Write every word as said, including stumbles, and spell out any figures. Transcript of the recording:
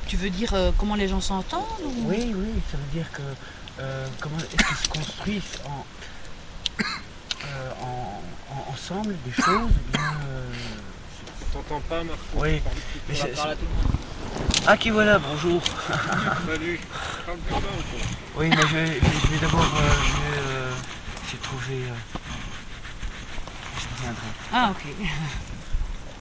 Tu veux dire euh, comment les gens s'entendent ou... Oui, oui, ça veut dire que euh, comment est-ce qu'ils se construisent en, euh, en, en- ensemble des choses. Bien, euh, T'entends pas, Marco? Oui. Tu Mais vas c'est- parler à tout le monde. Ah, qui voilà, bonjour. Salut. Parle plus bas ou quoi? Oui, mais je vais, je vais- je vais d'abord euh, je vais, euh, essayer de trouver. Euh, je reviendrai. Ah ok.